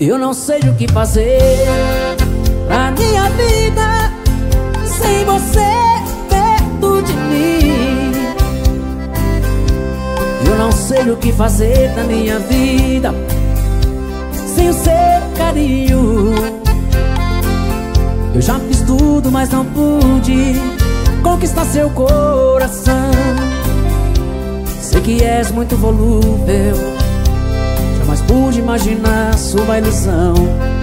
Eu não sei o que fazer pra minha vida sem você perto de mim. Eu não sei o que fazer na minha vida sem o seu carinho. Eu já fiz tudo, mas não pude conquistar seu coração. Sei que és muito volúvel, jamais pude imaginar sua ilusão.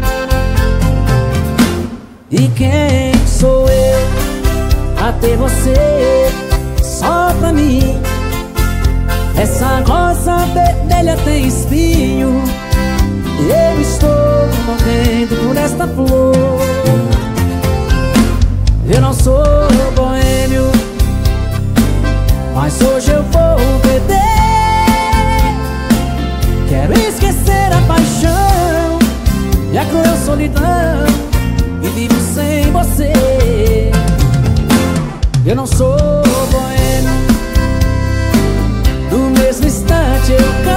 E quem sou eu pra ter você só pra mim? Essa rosa vermelha tem espinho, eu estou morrendo por esta flor. Eu não sou boêmio, mas hoje eu vou beber. Quero esquecer a paixão e a cruel solidão e vivo sem você. Eu não sou boêmio, no mesmo instante eu